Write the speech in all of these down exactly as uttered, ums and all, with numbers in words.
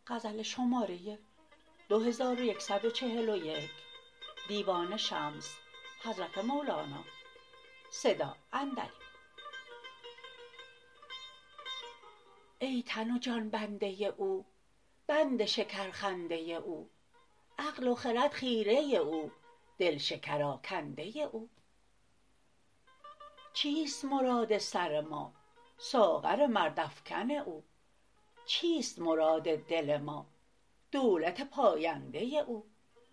غزل شماره دو هزار و صد و چهل و یک دیوان شمس حضرت مولانا صدا اندری. ای تن و جان بنده او، بند شکرخنده او، عقل و خرد خیره او، دل شکرآکنده او. چیست مراد سر ما؟ ساغر مردافکن او. چیست مراد دل ما؟ دولت پاینده او.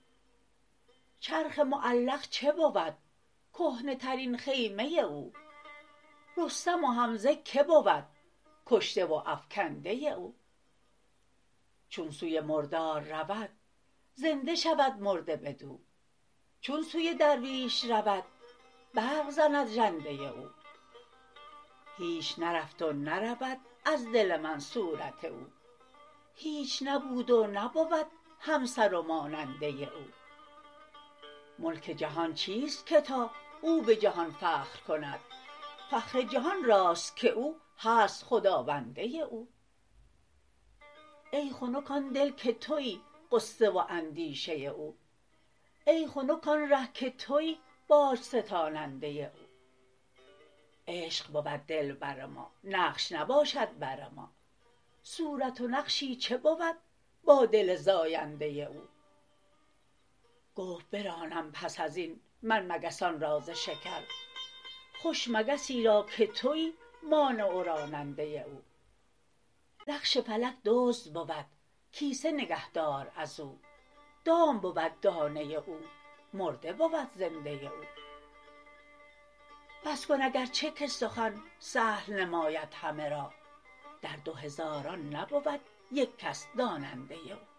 چرخ معلق چه بود؟ کهنه ترین خیمه او. رستم و حمزه که بود؟ کشته و افکنده او. چون سوی مردار رود، زنده شود مرده بدو. چون سوی درویش رود، برق زند ژنده او. هیچ نرفت و نرود از دل من صورت او. هیچ نبود و نبود همسر و ماننده او. ملک جهان چیست که تا او به جهان فخر کند؟ فخر جهان راست که او هست خداونده او. ای خنک آن دل که توی غصه و اندیشه او. ای خنک آن ره که توی باج ستاننده او. عشق بود دلبر ما، نقش نباشد بر ما. صورت و نقشی چه بود با دل زاینده او. گفت برانم پس از این من مگسان را ز شکر. خوش مگسی را که توی مانع و راننده او. رخش فلک دزد بود، کیسه نگهدار از او. دام بود دانه او، مرده بود زنده او. بس کن اگر چه که سخن سهل نماید همه را. در دو هزاران نبود یک کس داننده او.